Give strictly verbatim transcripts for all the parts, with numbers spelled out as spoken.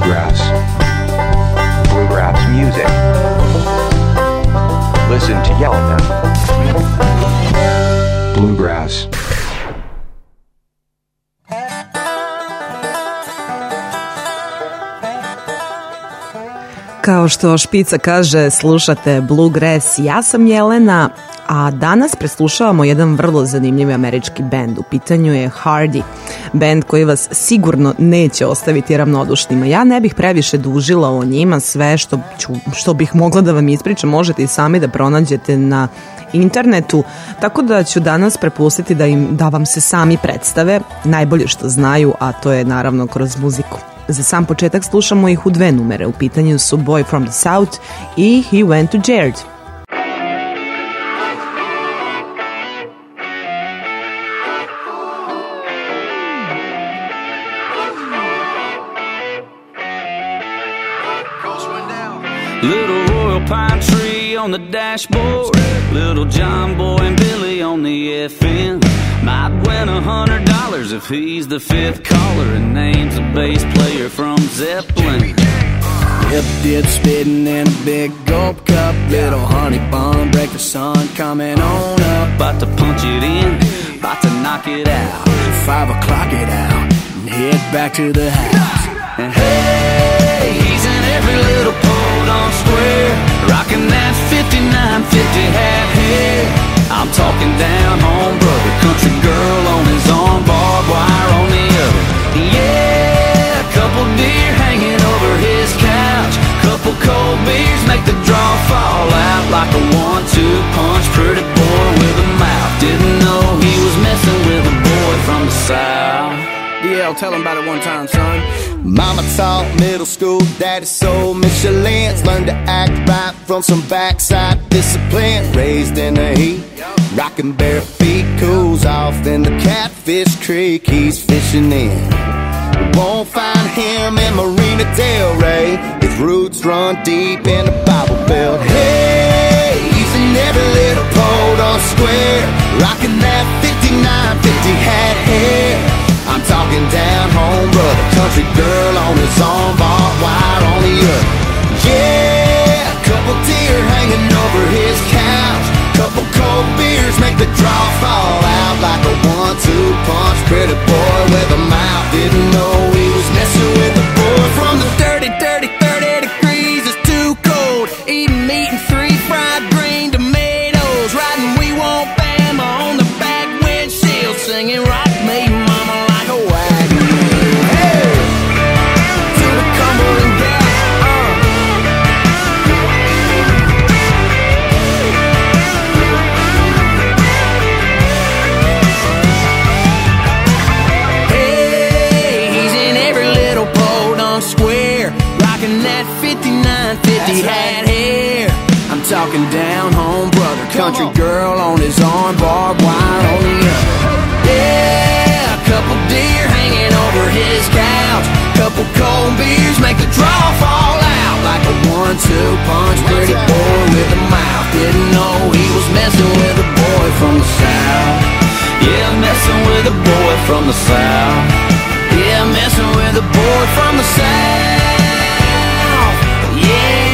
Bluegrass. Bluegrass music. Listen to Yelena. Bluegrass. Kao što špica kaže, slušate Bluegrass, ja sam Jelena, a danas preslušavamo jedan vrlo zanimljiv američki bend. U pitanju je Hardy, bend koji vas sigurno neće ostaviti ravnodušnima. Ja ne bih previše dužila o njima, sve što, ću, što bih mogla da vam ispričam možete i sami da pronađete na internetu, tako da ću danas prepustiti da, im, da vam se sami predstave najbolje što znaju, a to je naravno kroz muziku. Za sam početak slušamo ih u dve numere. U pitanju su Boy from the South i He Went to Jared. Little royal pine tree on the dashboard, little John Boy and Billy on the F M. Might win a hundred dollars if he's the fifth caller and names a bass player from Zeppelin. Hip dip spitting in a big gulp cup, little honey bun, break the sun coming on up. About to punch it in, about to knock it out. Five o'clock it out and head back to the house. And hey, he's in every little pole on square, rocking that fifty-nine fifty hat hair. I'm talking down home, brother, country girl on his arm, barbed wire on the other. Yeah, a couple deer hanging over his couch, couple cold beers make the draw fall out like a one two punch. Pretty boy with a mouth, didn't know he was messing with a boy from the South. D L, tell him about it one time, son. Mama taught middle school, daddy sold Michelin's. Learned to act right from some backside discipline. Raised in the heat, rocking bare feet. Cools off in the Catfish Creek he's fishing in. Won't find him in Marina Del Rey. His roots run deep in the Bible Belt. Hey, he's in every little pole on square, rocking that fifty-nine fifty hat hair. I'm talking down home, brother, country girl on his arm, barbed wire on the other. Yeah, a couple deer hanging over his couch, couple cold beers make the draw fall out like a one two punch. Pretty boy with a mouth, didn't know he was messing with a boy from the dirty, dirty, thirty degrees. It's too cold, eating meat and three fried green tomatoes, riding we won't Bama on the back windshield, singing rock me mama. He had hair. I'm talking down home, brother, country girl on his arm, barbed wire on the other. Yeah, a couple deer hanging over his couch, couple cold beers make the draw fall out like a one two punch. Pretty boy with a mouth, didn't know he was messing with a boy from the South. Yeah, messing with a boy from the South. Yeah, messing with a boy from the South. Yeah.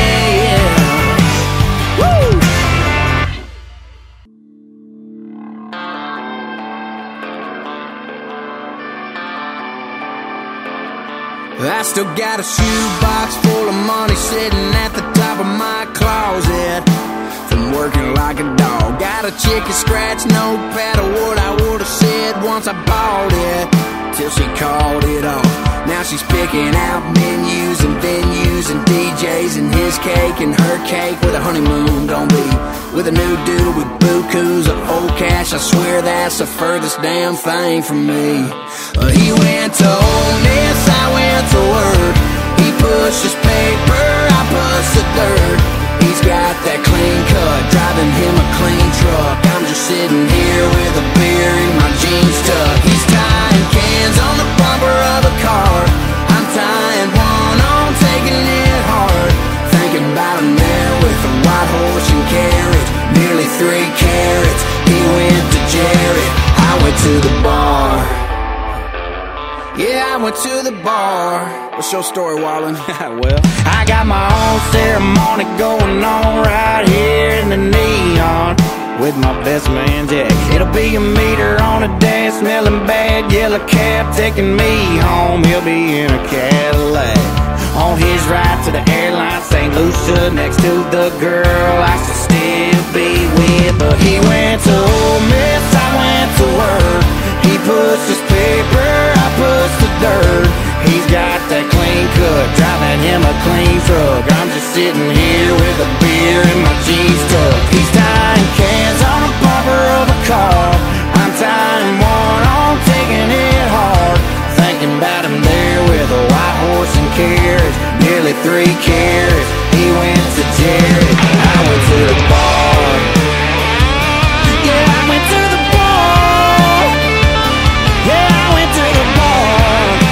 I still got a shoebox full of money sitting at the top of my closet from working like a dog. Got a chicken scratch notepad of what I would've said once I bought it, till she called it off. Now she's picking out menus and venues and D Js and his cake and her cake with a honeymoon don't be with a new dude with bukus of old cash. I swear that's the furthest damn thing from me. Uh, he went to Ole Miss, I went to work. He pushes paper, I push the dirt. He's got that clean cut, driving him a clean truck. I'm just sitting here with a beer in my jeans tuck. He's tying cans on the bumper of a car. I'm tying one on, taking it hard. Thinking about him there with a white horse and carrot, nearly three carats. He went to Jared, I went to the bar. Yeah, I went to the bar. What's your story, Wallin? Well, I got my own ceremony going on right here in the neon with my best man Jack. It'll be a meter on a dash, smelling bad, yellow cab taking me home. He'll be in a Cadillac on his ride to the airline, Saint Lucia, next to the girl I should still be with. But he went to Ole Miss, I went to work. He pushes paper, I push the dirt. He's got that clean cut, driving him a clean truck. I'm just sitting here with a beer in my jeans tuck. He's tying cans on a bumper of a car. I'm tying one on, taking it hard. Thinking about him there with a white horse and carriage, nearly three carats. He went to Jared, I went to the bar. Yeah, I went to the bar. Yeah, I went to the bar.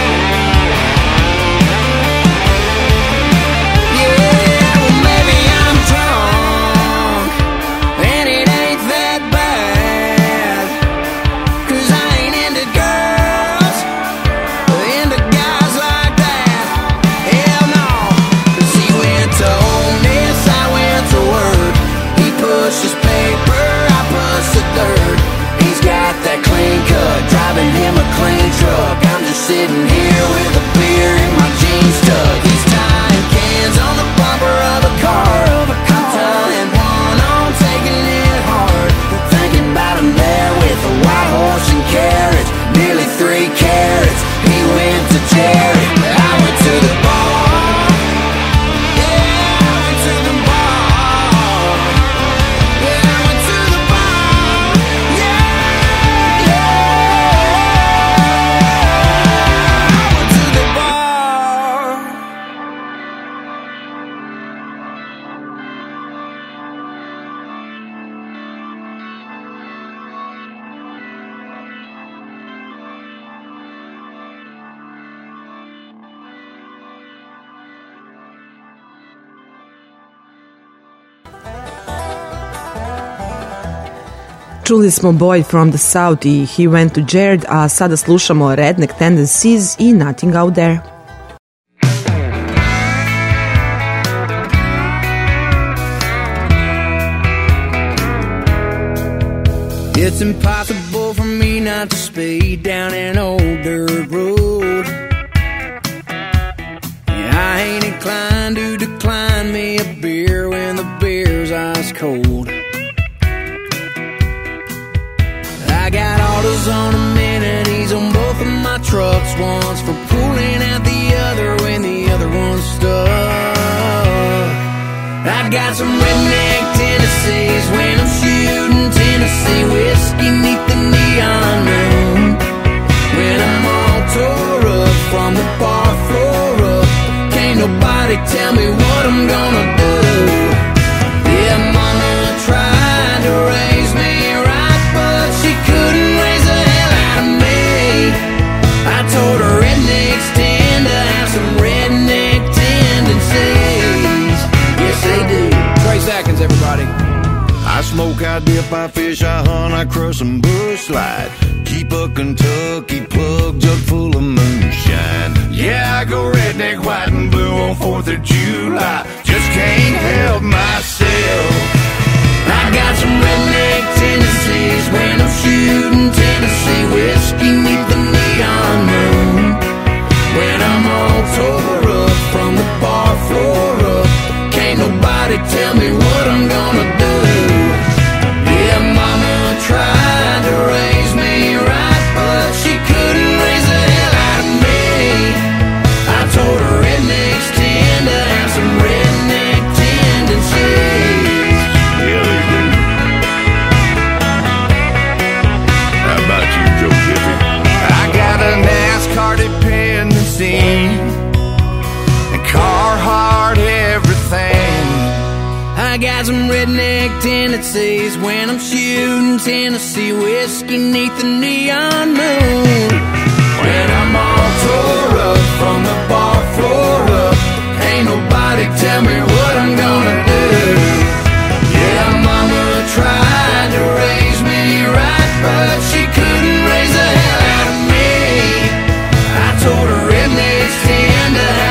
Yeah, well maybe I'm drunk, and it ain't that bad, 'cause I ain't into girls, into guys like that. Hell no, 'cause he went to Ole Miss, I went to work. He pushes paper, I push the dirt. He's got that clean cut, driving him a clean truck. I'm just sitting here with a beer in my jeans tuck. He's tying cans on the bumper of a car. I'm tying one on, taking it hard. Thinking about him there with a white horse and carriage, nearly three carats. He went to Jerry, I went to the bar. Yeah, I went to the bar. Yeah, I went to the bar. Yeah, yeah. I went to the bar. Čuli smo Boy from the South i He Went to Jared, a sada slušamo Redneck Tendencies i Nothing Out There. It's impossible for me not to speed down an old dirt road. Yeah, I ain't inclined to decline me a beer when the beer's ice cold. I got autos on amenities on both of my trucks, one's for pulling out the other when the other one's stuck. I've got some redneck Tennessees when I'm shooting Tennessee whiskey neath the neon moon. When I'm all tore up from the bar floor up, can't nobody tell me what I'm gonna do. Yeah, mama tried to raise me right, but she couldn't raise the hell out of me. I told her rednecks tend to have some redneck tendencies. Yes, they do. Trace Atkins, everybody. I smoke, I dip, I fish, I hunt, I crush some bush slide. Keep a Kentucky plug jug full of moonshine. Yeah, I go redneck, white and blue on fourth of July. Just can't help myself. I got some redneck Tennessees when I'm shooting Tennessee whiskey neath the neon moon. When I'm all tore up from the bar floor up, can't nobody tell me what I'm gonna do. Yeah, mama tried to raise me right, but she couldn't raise the hell out of me. I told her rednecks tend to have some redneck tendencies. Yeah, they do. How about you, Joe Giffy? I got a NASCAR dependency, a Carhartt everything. I got some redneck tendencies when I'm shooting Tennessee whiskey neath the neon moon. When I'm all tore up from the bar floor up, ain't nobody tell me what I'm gonna do. Yeah, mama tried to raise me right, but she couldn't raise the hell out of me. I told her rednecks tend to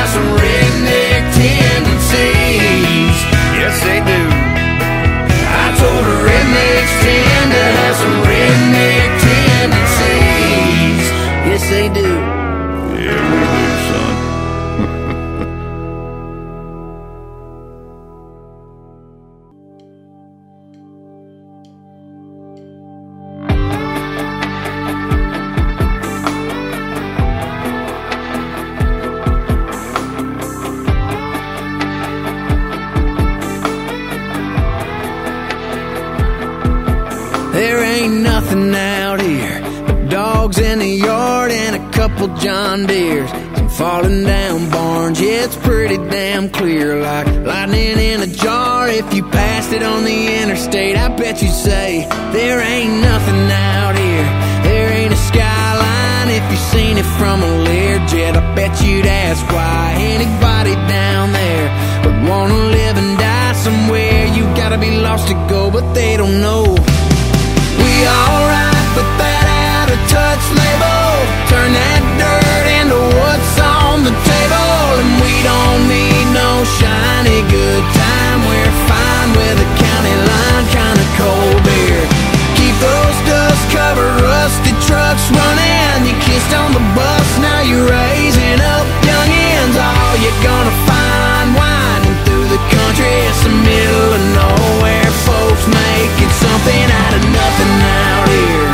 in the yard and a couple John Deeres, some falling down barns. Yeah, it's pretty damn clear, like lightning in a jar. If you passed it on the interstate, I bet you'd say there ain't nothing out here. There ain't a skyline if you've seen it from a Learjet. I bet you'd ask why anybody down there would wanna live and die somewhere. You gotta be lost to go, but they don't know. We alright with that out of touch label. Turn that dirt into what's on the table. And we don't need no shiny good time. We're fine with a county line kind of cold beer. Keep those dust covered rusty trucks running. You kissed on the bus, now you're raising up youngins. All you're gonna find winding through the country. It's the middle of nowhere, folks making something out of nothing out here.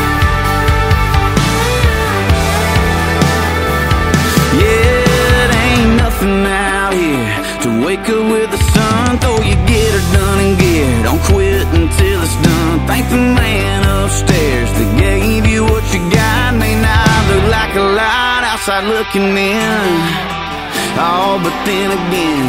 Yeah, it ain't nothing out here to wake up with the sun, throw your getter done and gear. Don't quit until it's done. Thank the man upstairs that gave you what you got. May not look like a lot outside looking in, oh, but then again,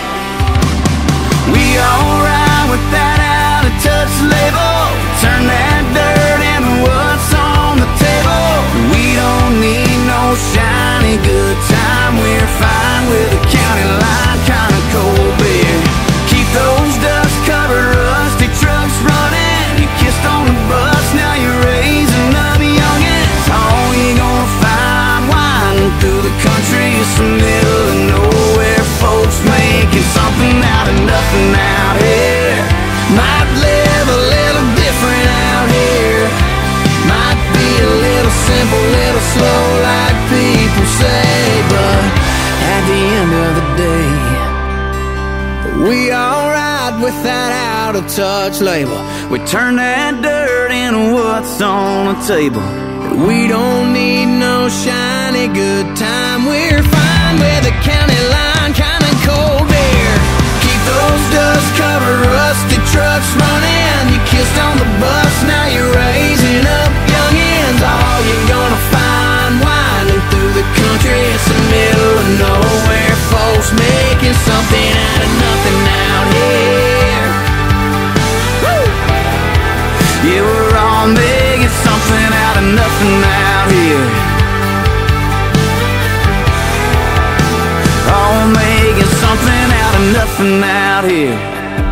we alright with that out of touch label. Turn that dirt into what's on the table. We don't need no shiny good time. We're fine with a county line kind of cold beer. Keep those dust covered rusty trucks running. You kissed on the bus, now you're raising up youngins. All you gonna find winding through the country is the middle of nowhere, folks making something out of nothing out here. Might live a little different out here. Might be a little simple, little slow like people say. But at the end of the day, we alright with that out of touch label. We turn that dirt into what's on the table. We don't need no shiny good time. We're fine with a county line kind of cold beer. Keep those dust covered rusty trucks running. You kissed on the bus, now you're raising up youngins. All you're gonna find winding through the country. It's the middle of nowhere, folks making something out of nothing out here. Woo! Yeah, we're all making something out of nothing out here. All making something out of nothing out here.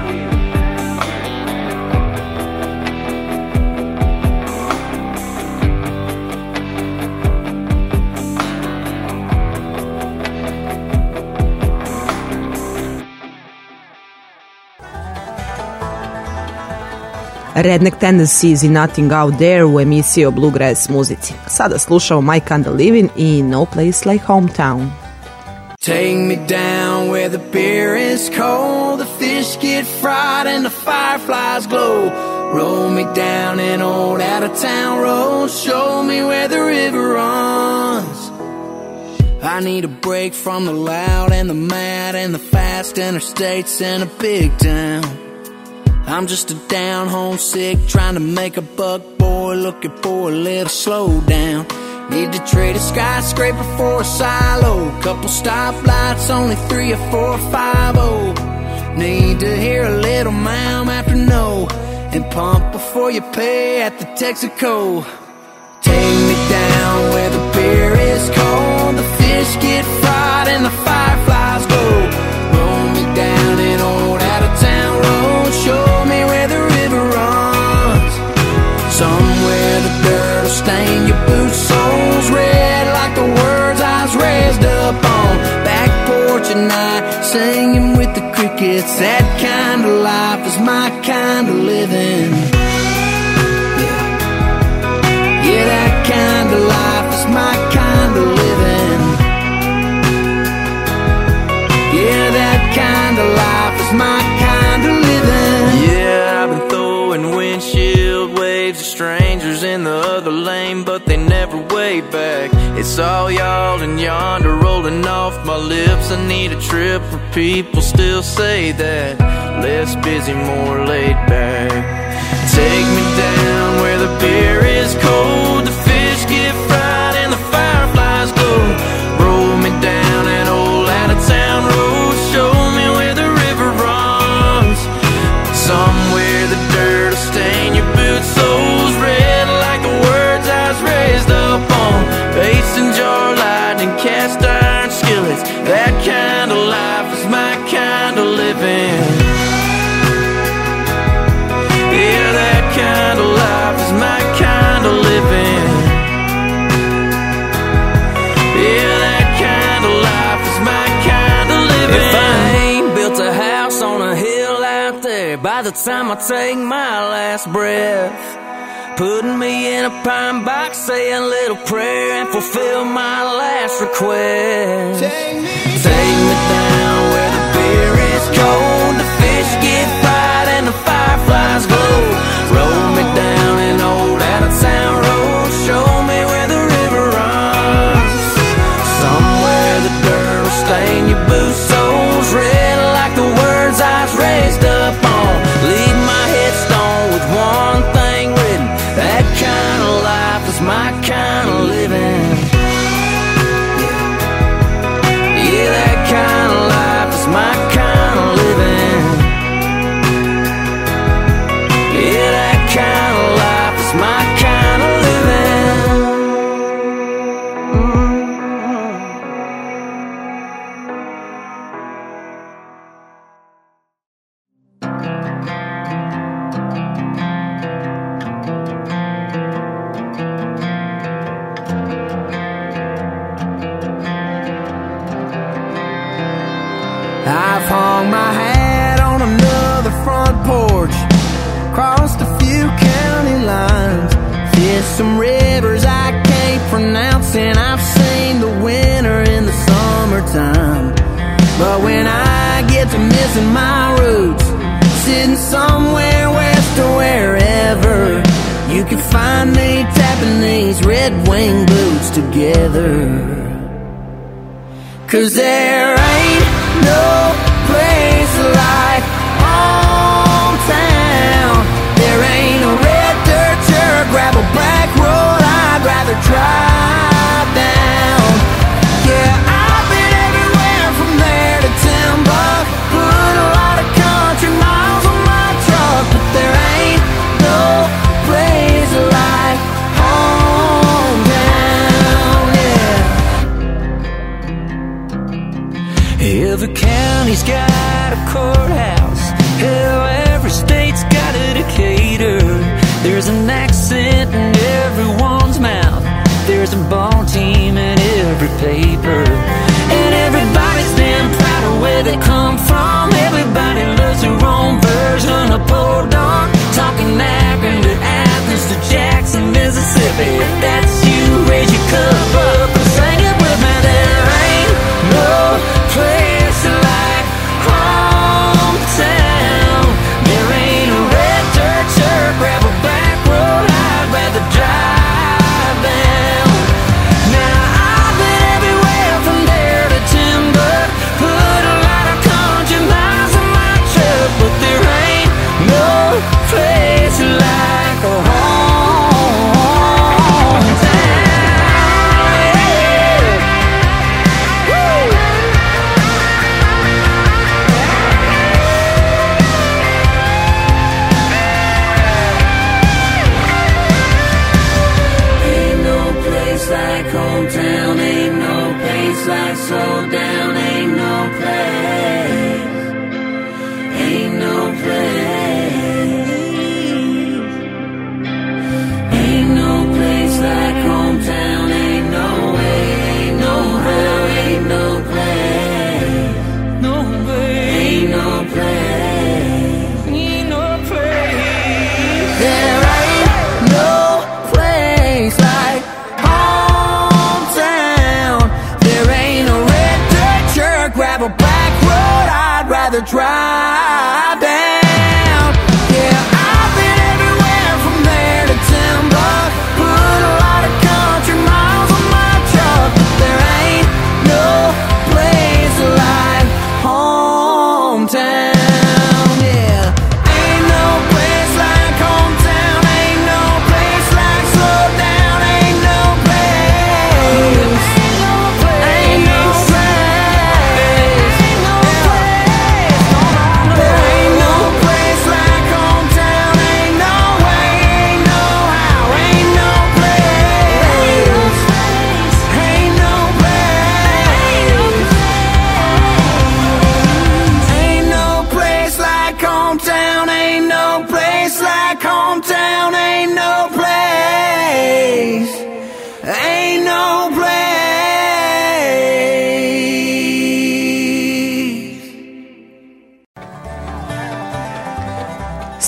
Redneck Tendencies i Nothing Out There u emisiji o bluegrass muzici. Sada slušamo My Kind of Living i No Place Like Hometown. Take me down where the beer is cold, the fish get fried and the fireflies glow. Roll me down an old out-of-town road, show me where the river runs. I need a break from the loud and the mad and the fast interstates in a big town. I'm just a down homesick trying to make a buck boy looking for a little slowdown. Need to trade a skyscraper for a silo, couple stoplights, only three or four or five oh. Need to hear a little mom after no, and pump before you pay at the Texaco. Take me down where the beer is cold, the fish get fried and the fireflies glow. Roll me down an old out-of-town road, show me where the river runs. Somewhere the dirt will stain your boot soles red like the words I was raised up on. Back porch at night, singing with the crickets. That kind of life is my kind of living. Yeah, yeah, that kind of life is my kind of living. Yeah, that kind of life is my kind of living. Yeah, I've been throwing windshield waves at strangers in the other lane, but they never wave back. It's all y'all and yonder rolling off my lips. I need a trip where people still say that. Less busy, more laid back. Take me down where the beer is cold, the fish get fried there by the time I take my last breath. Putting me in a pine box, say a little prayer and fulfill my last request. Take me, take me down where the beer is cold, the fish get fried and the fireflies glow. Roll me down an old out-of-town road, show me where the river runs. Somewhere the dirt will stain your boot soles red like the words I was raised up on. Leave my headstone with one thing written: that kind of life is my kind of living. Yeah, that kind of life is my kind of living. Yeah, that kind of life is my kind of living. Mm-hmm. I've hung my hat on another front porch, crossed a few county lines, fished some rivers I can't pronounce, and I've seen the winter in the summertime. But when I get to missing my roots, sitting somewhere west or wherever, you can find me tapping these Red Wing boots together. 'Cause there ain't no place like hometown. There ain't a red dirt dirt, grab a black road I'd rather drive down. Yeah, I've been everywhere from there to Timbuk, put a lot of country miles on my truck, but there ain't no place like hometown. Yeah. Every county's got a courthouse, hell, every state's got a Decatur. There's an accent in everyone's mouth, there's a ball team in every paper, and everybody's damn proud of where they come from. Everybody loves their own version of Pole Dog, talking Akron to Athens to Jackson, Mississippi. If that's you, raise your cup up and sing it with me. There ain't no place like hometown. There ain't a red dirt dirt, grab a back road I'd rather drive down. Now I've been everywhere from there to Timbuk, put a lot of country miles on my truck, but there ain't no place like a hometown. Ain't no place like hometown, ain't no place like slow down, ain't no place, ain't no place, ain't no place like hometown, ain't no way, ain't no hell, ain't no place, no way, ain't no place, ain't no place. There ain't no place like hometown. There ain't a red dirt dirt, grab a black road I'd rather drive down. Yeah, I've been everywhere from there to Timbuk, put a lot of country miles on my truck, but there ain't no place like hometown. Yeah, ain't no place like hometown, ain't no place like slow down, ain't no place, ain't no place, ain't no place, ain't no place.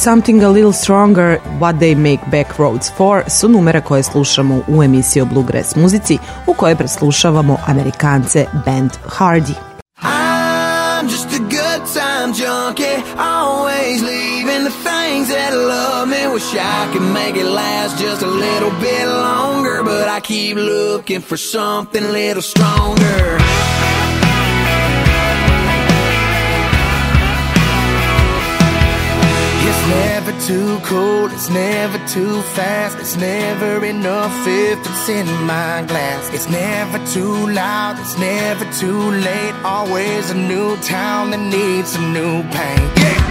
Something a Little Stronger, What They Make Back Roads For su numere koje slušamo u emisiji o Bluegrass muzici u kojoj preslušavamo Amerikance band Hardy. I'm just a good time junkie, always leaving the things that love me. Wish I could make it last just a little bit longer, but I keep looking for something a little stronger. It's never too cold, it's never too fast, it's never enough if it's in my glass. It's never too loud, it's never too late, always a new town that needs some new paint. Yeah.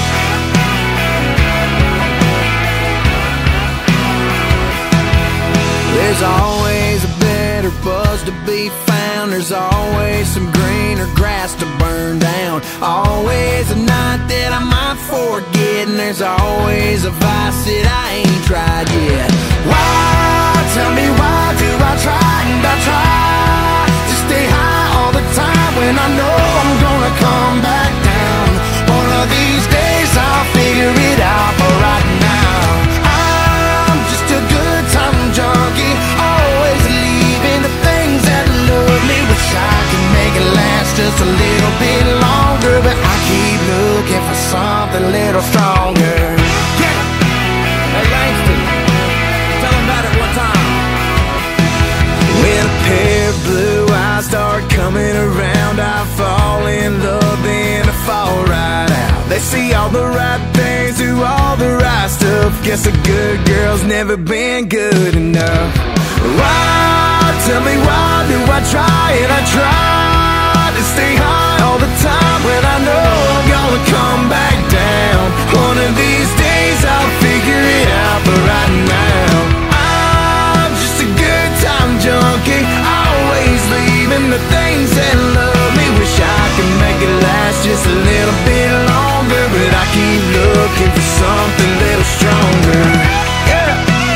There's always a better buzz to be found. There's always some greener grass to burn down. Always a night that I might forget. And there's always a vice that I ain't tried yet. Why, tell me why do I try and I try to stay high all the time when I know I'm gonna come back down. One of these days I'll figure it out, but right now I'm just a good time junkie, always leaving the things that love me. Wish I could make it last just a little bit longer, but I keep looking for something a little stronger. Yeah. Hey Langston, tell them about it one time. When a pair of blue eyes start coming around, I fall in love, then I fall right out. They see all the right things, do all the right stuff. Guess a good girl's never been good enough. Why, tell me why do I try and I try to stay high all the time when I know I'm gonna come back down. One of these days I'll figure it out, but right now I'm just a good time junkie, always leaving the things that love me. Wish I could make it last just a little bit longer, but I keep looking for something a little stronger. Yeah.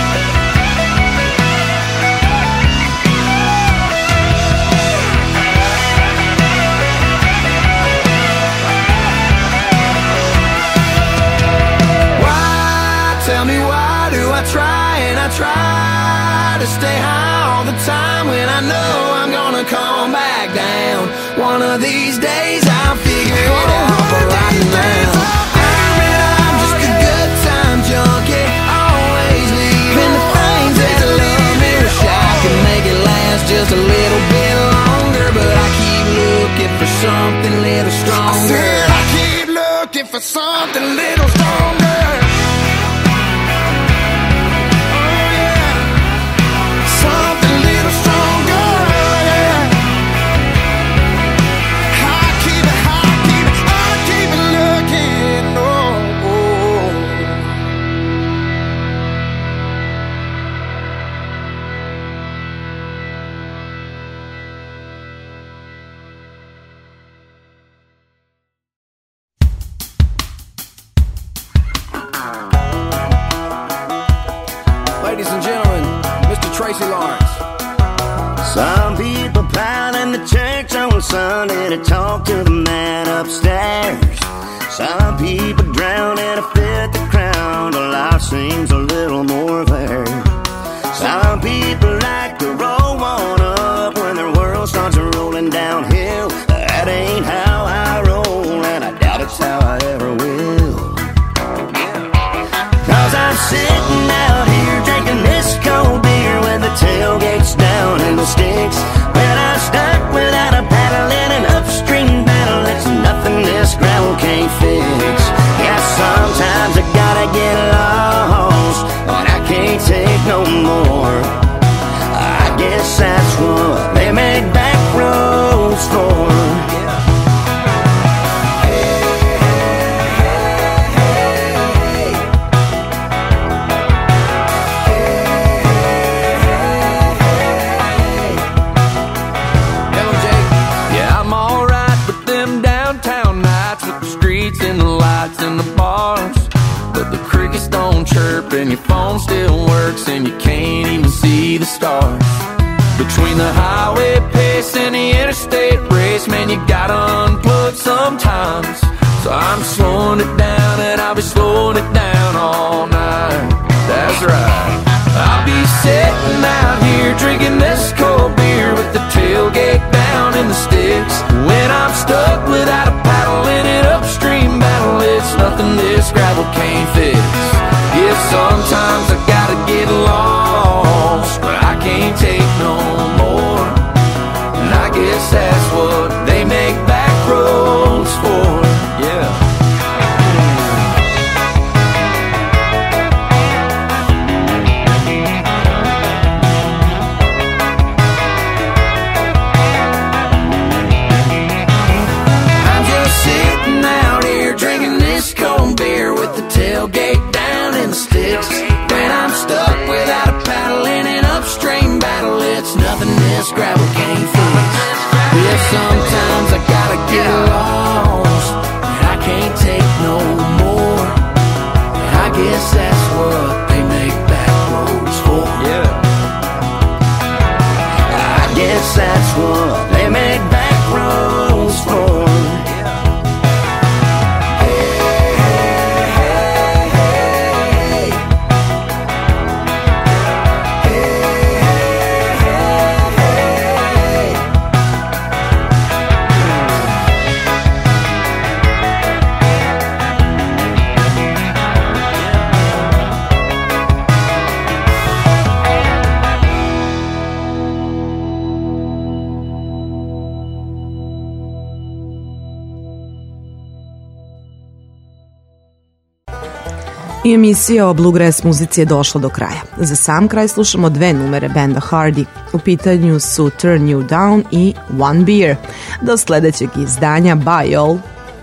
Why, tell me why do I try and I try to stay high all the time when I know I'm gonna come back down. One of these days I'll figure it out, but right now I'm just a good time junkie, always leaving the things that love me. Wish I could make it last just a little bit longer, but I keep looking for something a little stronger. I said I keep looking for something a little stronger. Oh yeah, something a little stronger. Yeah. I keep it, I keep it, I keep it looking. Oh, oh. Ladies and gentlemen, Mister Tracy Lawrence. Some people proud in the church on Sunday to talk to the man upstairs. Some people drown in a fifth of crown, but life seems a little more fair. Some people like to roll one up when their world starts rolling downhill. That ain't how I roll, and I doubt it's how I ever will. Cause I'm sitting out here drinking this cold beer with the tailgates down in the sticks. When I'm stuck without a paddle in an upstream battle, it's nothing this gravel can't fix. Yeah, sometimes I gotta get lost, but I can't take no more. I guess that's what they made back roads for. And your phone still works and you can't even see the stars. Between the highway pace and the interstate race, man, you gotta unplug sometimes. So I'm slowing it down, and I'll be slowing it down all night. That's right. I'll be sitting out here drinking this cold beer with the tailgate down in the sticks. When I'm stuck without a paddle in an upstream battle, it's nothing this gravel can't fix. Yeah, sometimes I gotta get lost, but I can't take no more. And I guess that's what they make back roads for. Yeah. Tailgate down in the sticks. When I'm stuck without a paddle in an upstream battle, it's nothing this gravel can't fix. Yeah, sometimes I gotta get lost, and I can't take no more. I guess that's what they make back roads for. Yeah. I guess that's what they make back roads for. I emisija o bluegrass muzici je došla do kraja. Za sam kraj slušamo dve numere benda Hardy. U pitanju su Turn You Down i One Beer. Do sledećeg izdanja, bye all!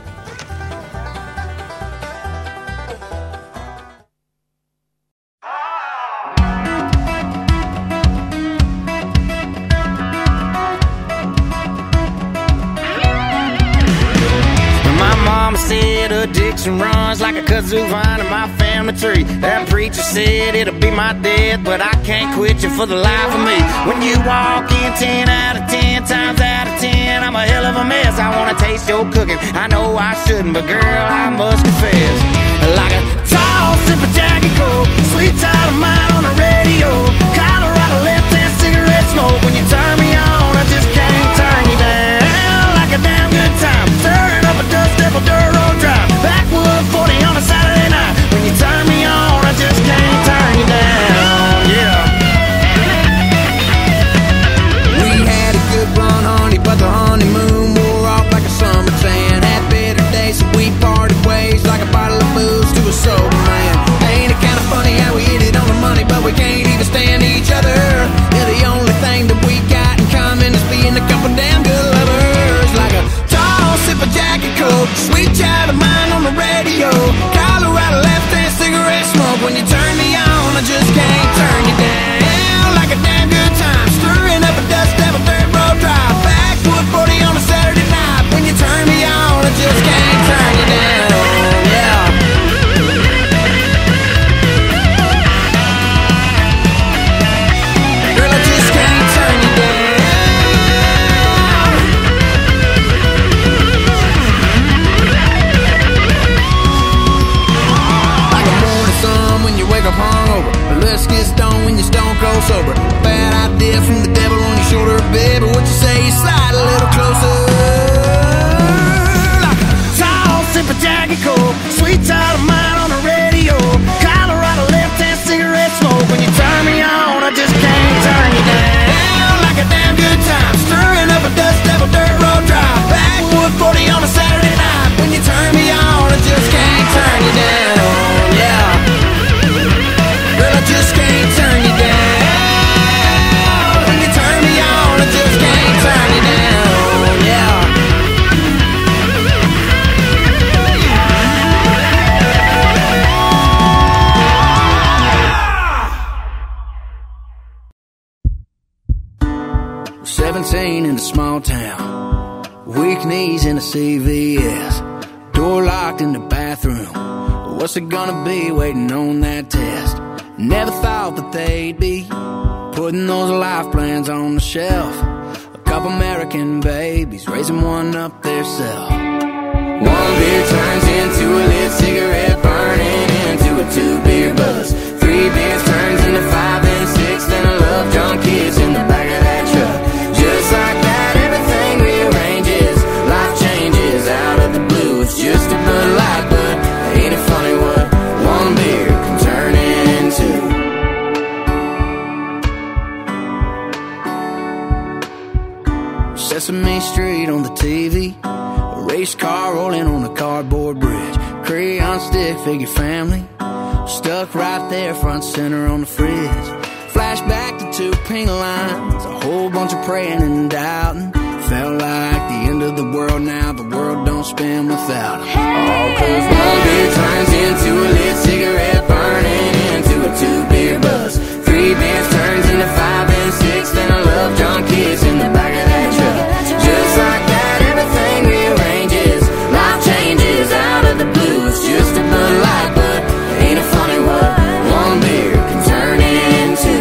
Addiction runs like a kazoo vine in my family tree. That preacher said it'll be my death, but I can't quit you for the life of me. When you walk in ten out of ten times out of ten, I'm a hell of a mess. I wanna taste your cooking. I know I shouldn't, but girl, I must confess. Like a tall sip of Jackie Coke, sweet child of mine on the radio, Colorado left-hand cigarette smoke. When you turn me on, I just can't turn you down. Like a damn good time, stirring up a dust devil dirt road drive. Backwood forty on a Saturday night. When you turn me on, I just can't turn you down. Yeah. We had a good run, honey, but the honeymoon wore off like a summer tan. Had better days, so we parted ways like a bottle of booze to a sober man. Ain't it kind of funny how we hit it on the money, but we can't even stand each other? Yeah, the only thing that we got in common is being a couple damn good lovers. Like a tall sip of Jackie Coke, sweet child of mine on the radio, Colorado left-hand cigarette smoke. When you turn me on, I just can't turn you down. Like a damn good time, stirring up a dust devil dirt road drive. Backwood forty on a Saturday night. When you turn me on, I just can't turn you down. Yeah. Girl, I just can't turn you down. Wake up hungover, but let's get stoned when you're stone cold sober. Bad idea from the devil on your shoulder, baby. What you say? You slide a little closer. Like a tall sip of Jackie Coke, sweet child of mine on the radio, Colorado left-hand cigarette smoke. When you turn me on, I just can't turn you down. Like a damn good time, stirring up a dust devil dirt road drive. Backwood forty on a Saturday night. When you turn me on, I just can't turn you down. Yeah. Girl, I just can't turn you down. When you turn me on, I just can't turn you down. Yeah. seventeen in a small town, weak knees in a C V S, door locked in the bathroom. What's it gonna be waiting on that test? Never thought that they'd be putting those life plans on the shelf. A couple American babies raising one up theirself. One beer turns into a lit cigarette, burning into a two-beer buzz. Three beers turns into five and six, then a love drunk kiss in the back of that truck. Just like that, everything rearranges. Life changes out of the blue. It's just a Bud Light, but ain't it funny what one beer can turn into? Sesame Street on the T V, a race car rolling on a cardboard bridge, crayon stick figure family stuck right there front center on the fridge. Flashback to two pink lines, a whole bunch of praying and doubting. Felt like the end of the world now, the world don't spin without him. All cause one beer turns into a lit cigarette, burning into a two-beer buzz. Three beers turns into five and six, then a love drunk kiss in the back of that truck. Just like that, everything rearranges. Life changes out of the blue. It's just a Bud Light, but ain't it funny what one beer can turn into?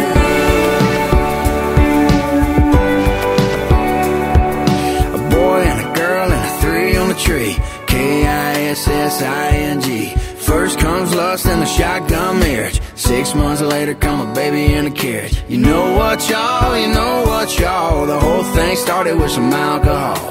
A boy and a girl and a three on the tree, K I S S I N G. First comes lust and the shotgun marriage. Six months later come a baby in a carriage. You know what, y'all, you know what, y'all, the whole thing started with some alcohol.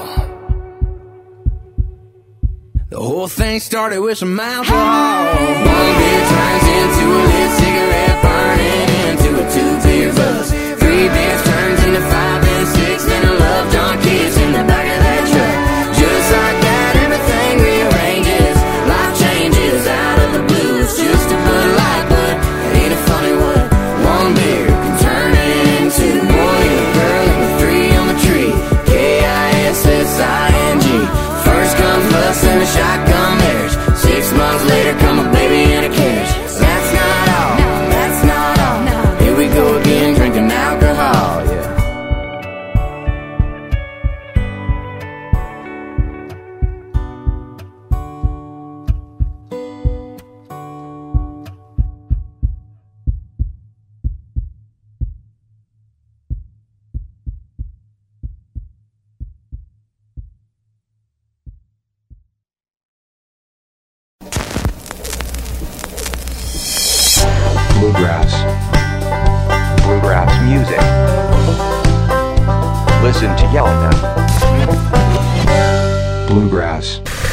The whole thing started with some alcohol. One beer turns into a lit cigarette, burning into a two-beer buzz. Three beers turns into five and six, then a love drunk kiss in the back of that truck. Just like that, everything rearranges. Life changes out of the blue. It's just a Bud Light, but ain't it funny what one beer can turn into? Boy and a girl and a three on the tree, K I S S I N G. First comes lust and a shotgun marriage. Six months later come a baby in a carriage. That's not all, that's not all. Here we go again, drinking alcohol, yeah. Bluegrass. Bluegrass music. Listen to Yelena. Bluegrass.